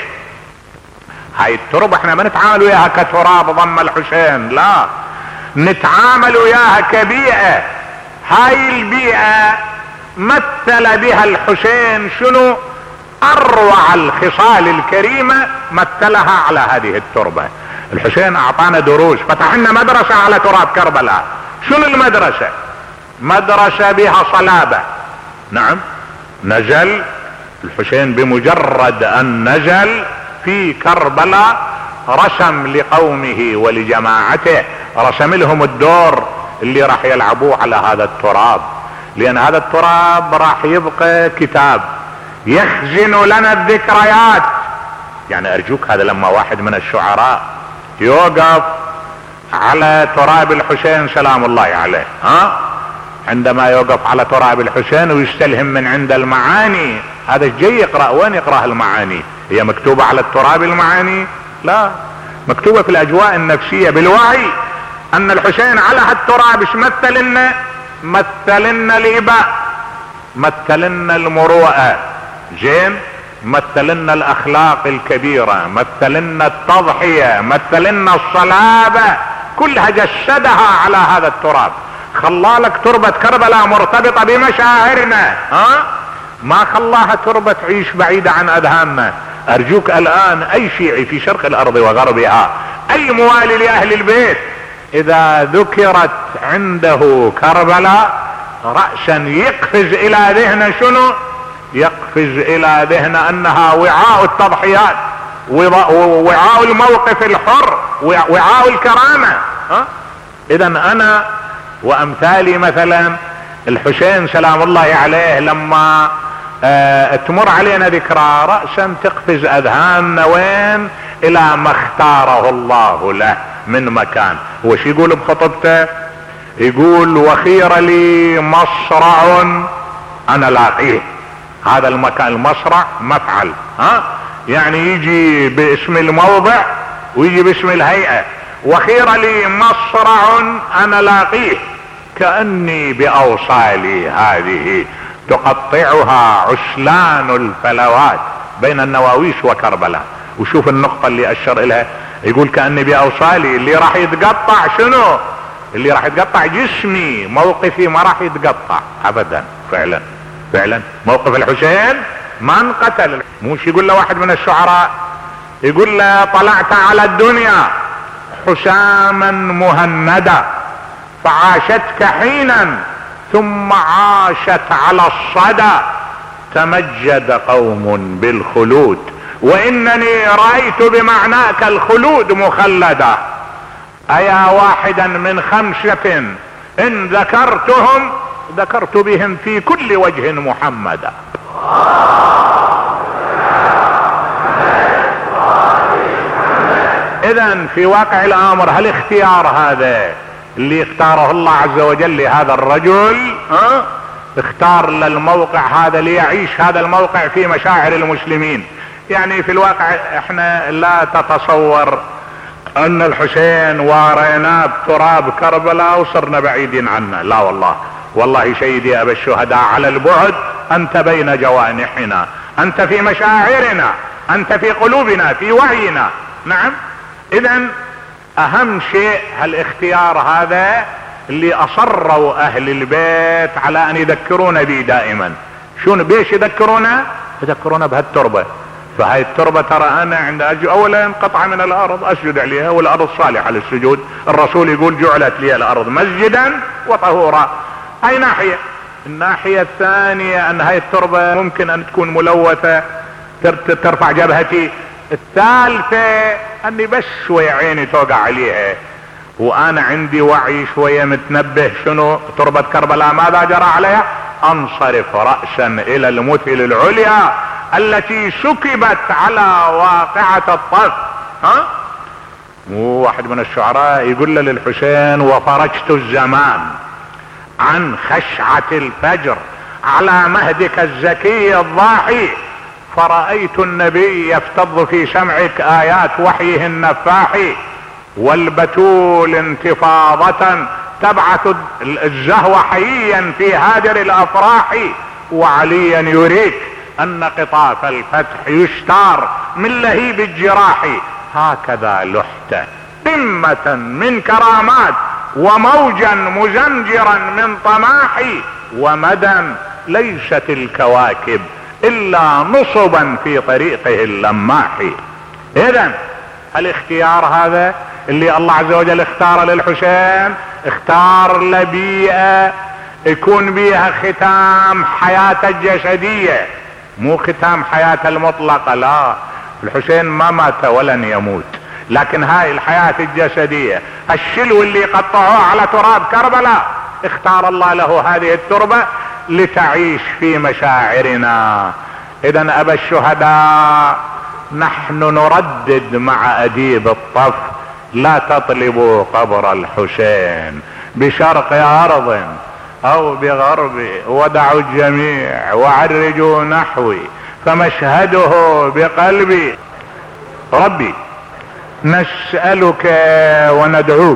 هاي التربة احنا ما نتعامل وياها كتراب ضم الحسين، لا، نتعامل وياها كبيئة. هاي البيئة مثل بها الحسين شنو؟ اروع الخصال الكريمة مثلها على هذه التربة. الحسين اعطانا دروس، فتح لنا مدرسة على تراب كربلاء. شنو المدرسة؟ مدرسة بها صلابة. نعم، نزل الحسين بمجرد ان نزل في كربلاء رسم لقومه ولجماعته، رسم لهم الدور اللي راح يلعبوه على هذا التراب، لان هذا التراب راح يبقى كتاب يخزن لنا الذكريات. يعني ارجوك، هذا لما واحد من الشعراء يوقف على تراب الحسين سلام الله عليه عندما يوقف على تراب الحسين ويستلهم من عند المعاني. هذا جاي يقرأ، وين يقرأ المعاني؟ هي مكتوبة على التراب المعاني؟ لا، مكتوبة في الاجواء النفسية بالوعي. ان الحسين على هالتراب ايش مثلنا؟ مثلنا الاباء، مثلنا المروءة، زين، مثلنا الاخلاق الكبيرة، مثلنا التضحية، مثلنا الصلابة، كلها جسدها على هذا التراب. خلالك تربة كربلاء مرتبطة بمشاعرنا، ما خلاها تربة تعيش بعيدة عن اذهاننا. ارجوك الان اي شيعي في شرق الارض وغربها، اي موالي لاهل البيت، اذا ذكرت عنده كربلاء رأسا يقفز الى ذهنه شنو؟ يقفز الى ذهنه انها وعاء التضحيات، وعاء الموقف الحر، وعاء الكرامة. اذا انا وامثالي مثلا الحسين سلام الله عليه لما تمر علينا ذكرى رأسا تقفز اذهاننا وين؟ الى ما اختاره الله له من مكان. هو شو يقول بخطبته؟ يقول وخير لي مصرع انا لاقيه. هذا المكان المصرع مفعل، يعني يجي باسم الموضع ويجي باسم الهيئة. وخير لي مصرع انا لاقيه كأني باوصالي هذه تقطعها عسلان الفلوات بين النواويس وكربلاء. وشوف النقطة اللي اشر الها، يقول كأني باوصالي. اللي راح يتقطع شنو؟ اللي راح يتقطع جسمي، موقفي ما راح يتقطع ابدا. فعلا فعلا موقف الحسين ما انقتل. مش يقول له واحد من الشعراء، يقول له طلعت على الدنيا حساما مهندا فعاشتك حينا ثم عاشت على الصدى تمجد قوم بالخلود وانني رأيت بمعناك الخلود مخلدا. ايا واحدا من 5 ان ذكرتهم ذكرت بهم في كل وجه محمدا. اذا في واقع الامر هالاختيار هذا اللي اختاره الله عز وجل لهذا الرجل، اختار للموقع هذا ليعيش هذا الموقع في مشاعر المسلمين. يعني في الواقع احنا لا تتصور ان الحسين واريناه بتراب كربلاء وصرنا بعيدين عنه، لا والله. والله سيدي ابا الشهداء على البعد انت بين جوانحنا، انت في مشاعرنا، انت في قلوبنا، في وعينا. نعم. اذا اهم شيء هالاختيار هذا اللي اصروا اهل البيت على ان يذكرونا به دائما. شنو بيش يذكرونا؟ يذكرونا بهالتربة. فهاي التربة ترى انا عند اولا قطعة من الارض اسجد عليها والارض صالحة للسجود. الرسول يقول جعلت لي الارض مسجدا وطهورا. هاي ناحية. الناحية الثانية ان هاي التربة ممكن ان تكون ملوثة ترفع جبهتي. الثالثة اني بس شوية عيني توقع عليها وانا عندي وعي شوية متنبه شنو تربة كربلاء ماذا جرى عليها، انصرف رأسا الى المثل العليا التي سكبت على واقعة الطف. واحد من الشعراء يقول له للحسين وفرجت الزمان عن خشعة الفجر على مهدك الزكي الضاحي فرأيت النبي يفتض في سمعك آيات وحيه النفاح والبتول انتفاضة تبعث الزهو حييا في هادر الأفراح وعليا يريك أن قطاف الفتح يستار من لهيب الجراح. هكذا لحت قمة من كرامات وموجا مزمجرا من طماح ومدى ليست الكواكب الا نصبا في طريقه اللماح. اذا الاختيار هذا اللي الله عز وجل اختار للحسين، اختار لبيئة يكون بيها ختام حياته الجسدية، مو ختام حياته المطلقة. لا، الحسين ما مات ولن يموت، لكن هاي الحياة الجسدية الشلو اللي قطعوه على تراب كربلاء اختار الله له هذه التربة لتعيش في مشاعرنا. اذا ابا الشهداء نحن نردد مع اديب الطف لا تطلبوا قبر الحسين بشرق ارض أو بغربي، ودعوا الجميع وعرجوا نحوي فمشهده بقلبي. ربي نسألك وندعوك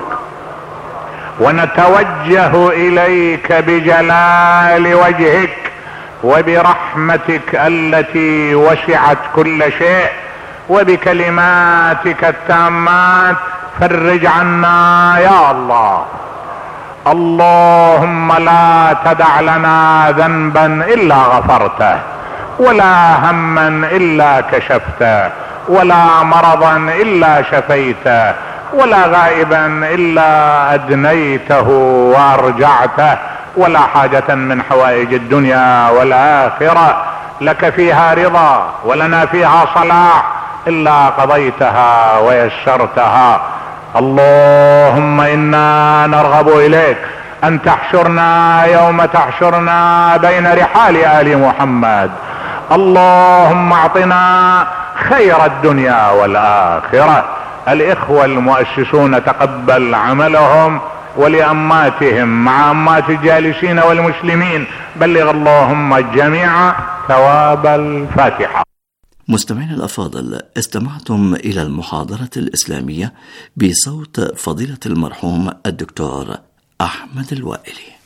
ونتوجه إليك بجلال وجهك وبرحمتك التي وسعت كل شيء وبكلماتك التامات، فرج عنا يا الله. اللهم لا تدع لنا ذنبا إلا غفرته، ولا هما إلا كشفته، ولا مرضا إلا شفيته، ولا غائبا إلا أدنيته وأرجعته، ولا حاجة من حوائج الدنيا والآخرة لك فيها رضا ولنا فيها صلاح إلا قضيتها ويسرتها. اللهم إنا نرغب إليك أن تحشرنا يوم تحشرنا بين رحال آل محمد. اللهم اعطنا خير الدنيا والآخرة. الإخوة المؤسسون تقبل عملهم، ولأماتهم مع أمات الجالسين والمسلمين بلغ اللهم الجميع ثواب الفاتحة. مستمعين الأفاضل، استمعتم إلى المحاضرة الإسلامية بصوت فضيلة المرحوم الدكتور أحمد الوائلي.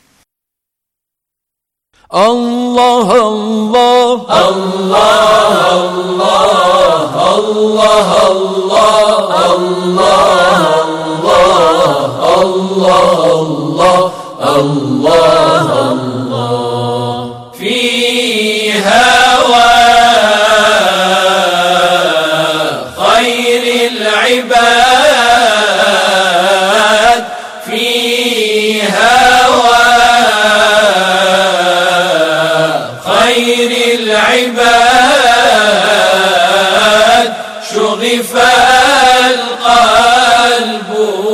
الله الله الله الله الله الله الله الله الله في هوى خير العباد، في هوى خير العباد شغف القلب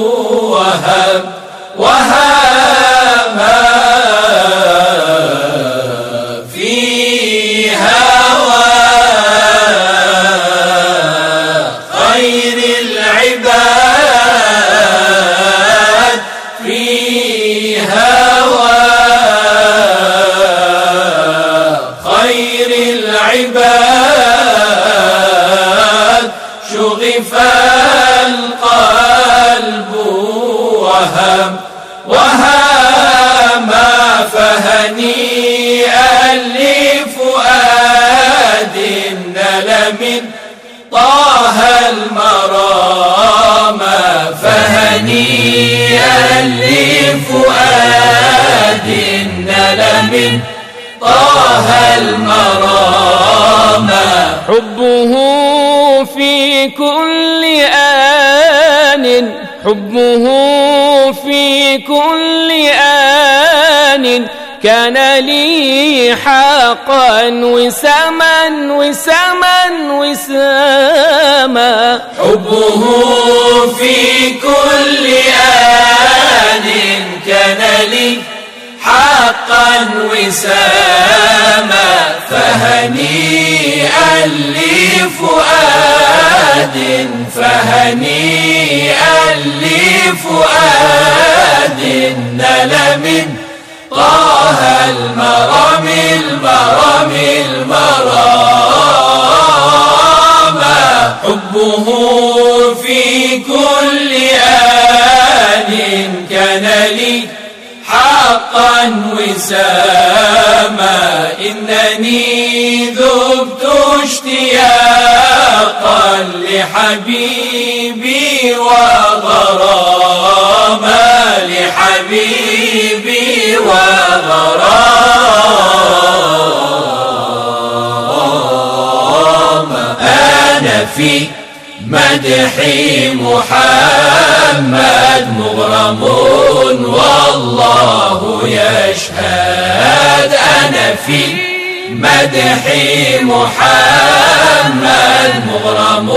وهام في هوى خير العباد، في هوى خير العباد شغف القلب وهام فهنيئا لفؤاد نل من طه المرام، فهنيئا لفؤاد نل من طه المرام. حبه في كل آن، حبه في كل آن كان لي حقا وسما وسما وساما. حبه في كل آن كان لي حقا وساما، فهنيئا لفؤاد، فهنيئا لفؤاد نل من طه المرام المرام المرام. حبه في كل آن كان لي حقا وساما، إنني ذبت اشتياقا لحبيبي وغراما، لحبيبي وغراما. أنا في مدح محمد مغرم والله يشهد. أنا في مدح محمد مغرم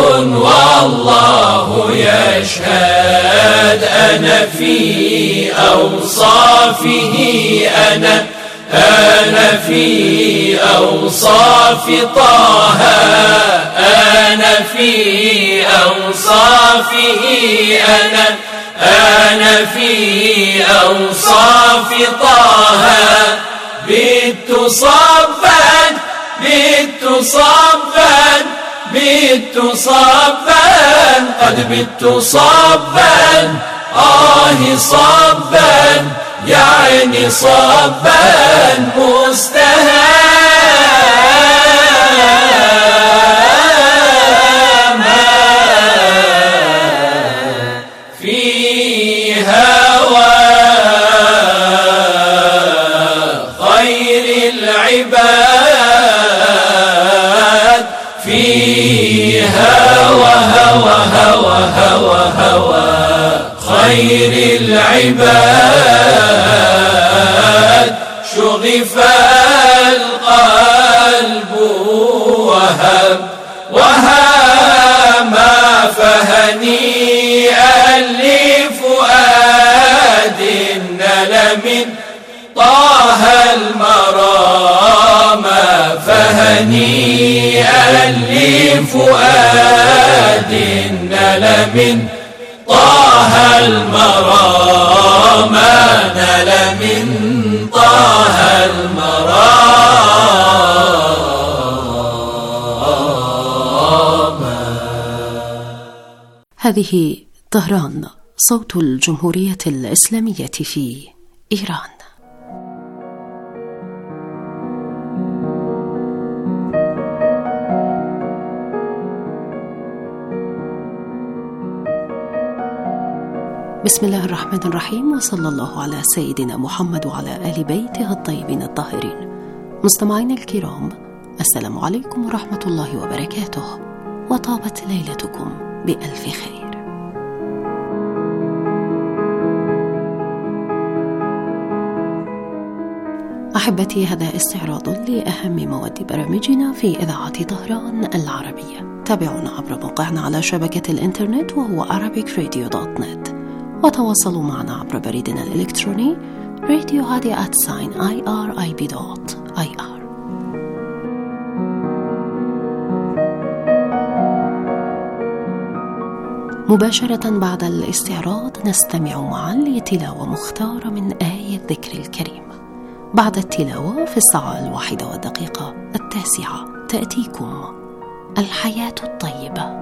والله يشهد. أنا في أوصافه، أنا في أوصاف طه، أنا في أوصافه، أنا في أوصاف طه بت صبا قد بت صبا صبا يعني صبا مستهاما في هوى خير العباد في هوى خير العباد شغف القلب وهما فهنيئا لفؤاد نل من طه المرام فهنيئا لفؤاد نل من طه المرام نل من طه المرام. هذه طهران، صوت الجمهورية الإسلامية في إيران. بسم الله الرحمن الرحيم، وصلى الله على سيدنا محمد وعلى آل بيته الطيبين الطاهرين. مستمعين الكرام، السلام عليكم ورحمة الله وبركاته، وطابت ليلتكم بألف خير. أحبتي، هذا استعراض لأهم مواد برامجنا في إذاعة طهران العربية. تابعونا عبر موقعنا على شبكة الإنترنت وهو arabicradio.net، وتواصلوا معنا عبر بريدنا الإلكتروني radiohadi@irib.ir. مباشرة بعد الاستعراض نستمع معا لتلاوة مختارة من آية الذكر الكريم. بعد التلاوة في الساعة 1:09 تأتيكم الحياة الطيبة.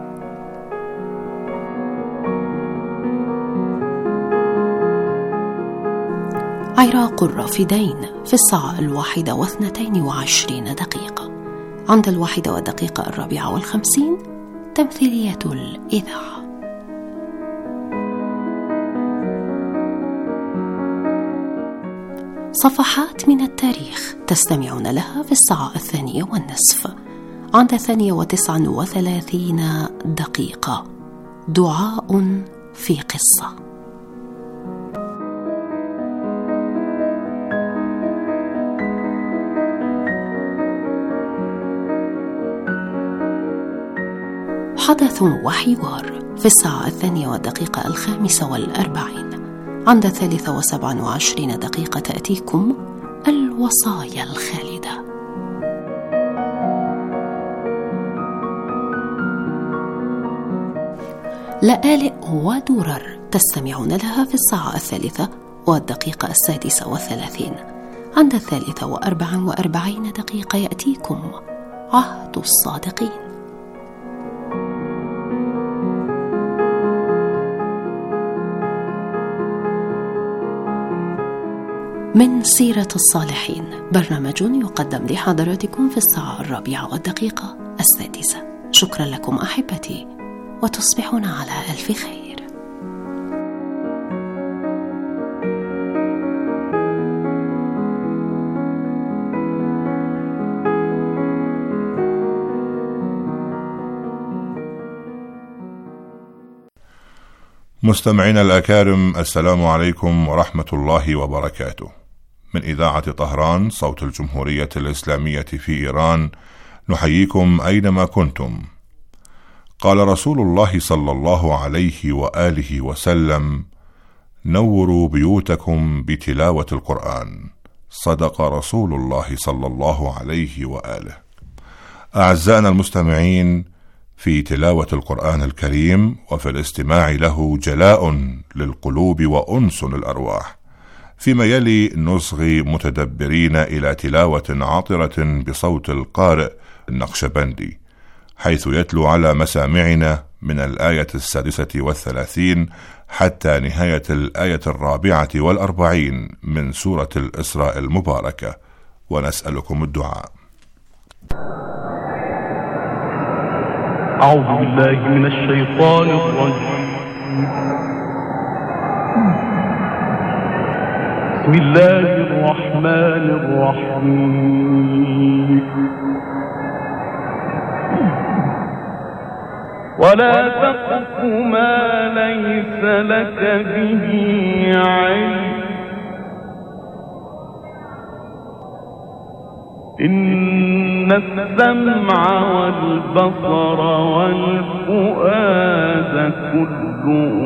عراق الرافدين في الساعة 1:22. عند 1:54 تمثيلية الإذاعة. صفحات من التاريخ تستمعون لها في الساعة 2:30. عند 2:39 دعاء في قصة. حدث وحوار في الساعة 2:45. عند 3:27 تأتيكم الوصايا الخالدة. لآلئ ودرر تستمعون لها في الساعة 3:36. عند 3:44 يأتيكم عهد الصادقين. من سيرة الصالحين، برنامج يقدم لحضراتكم في الساعة 4:06. شكرا لكم أحبتي، وتصبحون على ألف خير. مستمعينا الأكارم، السلام عليكم ورحمة الله وبركاته. من إذاعة طهران، صوت الجمهورية الإسلامية في إيران، نحييكم أينما كنتم. قال رسول الله صلى الله عليه وآله وسلم: نوروا بيوتكم بتلاوة القرآن. صدق رسول الله صلى الله عليه وآله. أعزائنا المستمعين، في تلاوة القرآن الكريم وفي الاستماع له جلاء للقلوب وأنس للأرواح، فيما يلي نصغي متدبرين إلى تلاوة عاطرة بصوت القارئ النقشبندي، حيث يتلو على مسامعنا من الآية 36 حتى نهاية الآية 44 من سورة الإسراء المباركة، ونسألكم الدعاء. أعوذ بالله من الشيطان الرجيم. بسم الله الرحمن الرحيم. ولا تقف ما ليس لك به علم إن السمع والبصر والفؤاد كل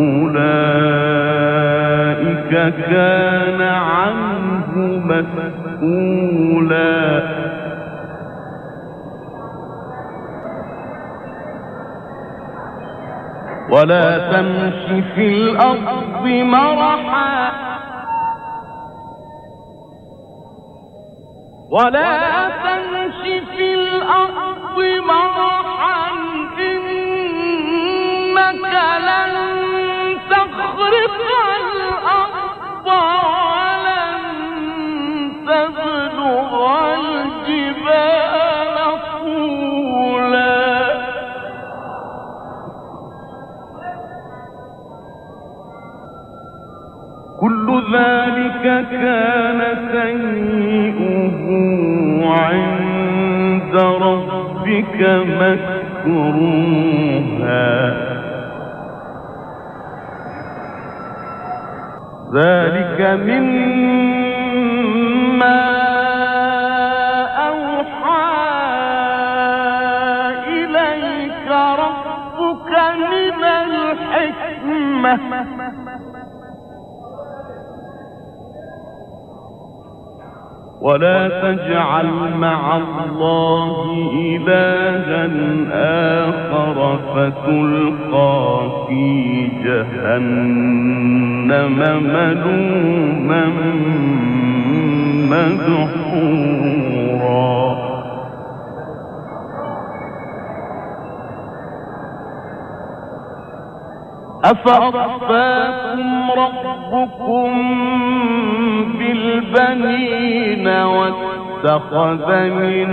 أولئك كان عنه مسؤولا. ولا تمش في الأرض مرحا ولا تمش في الأرض مرحا إنك لن تخرق الأرض ولن تبلغ الجبال طولا. كل ذلك كان سيئه عند ربك مكروها. ذلك مما أوحى إليك ربك من الحكمة. ولا تجعل مع الله إلها آخر فتلقى في جهنم ملوما مدحورا. أفأصفاكم ربكم بالبنين واتخذ من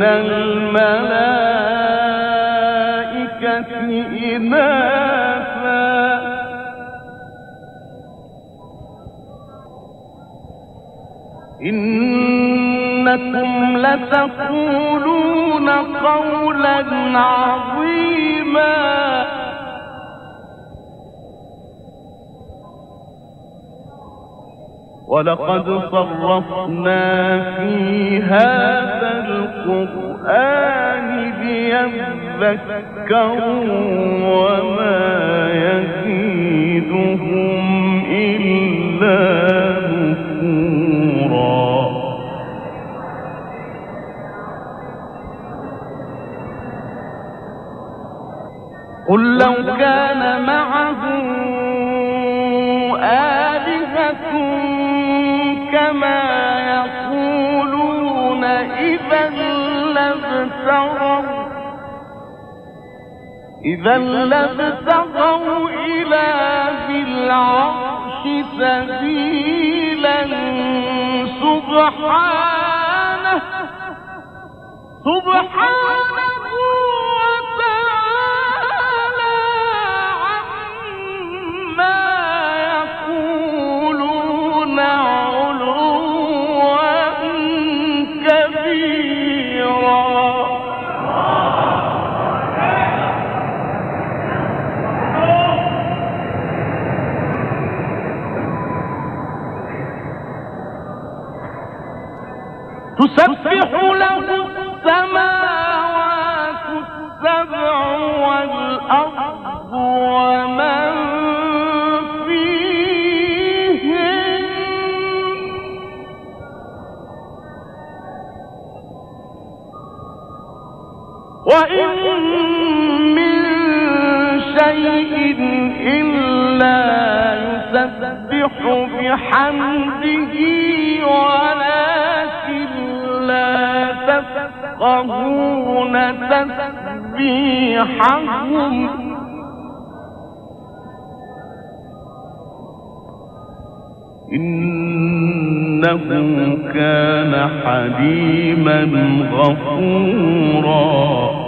الملائكة إناثا إنكم لتقولون قولا عظيما. ولقد صرفنا في هذا القرآن ليذكروا وما يزيدهم إلا نفورا. قل لو كان معه آلهة كما يقولون إذا لابتغوا إلى ذي العرش سبيلا. سبحانه وتعالى عما يقولون علوا كبيرا. تسبح له السماوات السبع والأرض ومن فيهن وإن من شيء إلا يسبح بحمده ولكن لا تفقهون تسبيحهم إنه كان حليما غفورا.